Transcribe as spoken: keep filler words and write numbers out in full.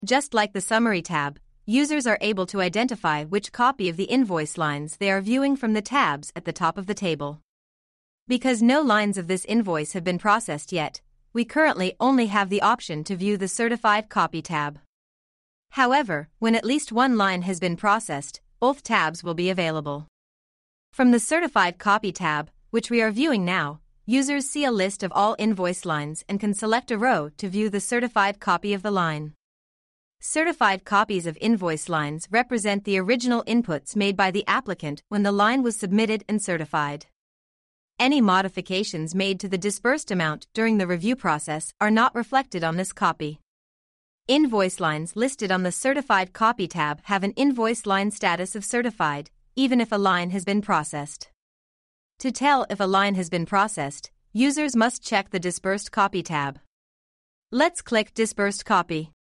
Just like the Summary tab, users are able to identify which copy of the invoice lines they are viewing from the tabs at the top of the table. Because no lines of this invoice have been processed yet, we currently only have the option to view the Certified Copy tab. However, when at least one line has been processed, both tabs will be available. From the Certified Copy tab, which we are viewing now, users see a list of all invoice lines and can select a row to view the certified copy of the line. Certified copies of invoice lines represent the original inputs made by the applicant when the line was submitted and certified. Any modifications made to the disbursed amount during the review process are not reflected on this copy. Invoice lines listed on the Certified Copy tab have an invoice line status of certified, even if a line has been processed. To tell if a line has been processed, users must check the Disbursed Copy tab. Let's click Disbursed Copy.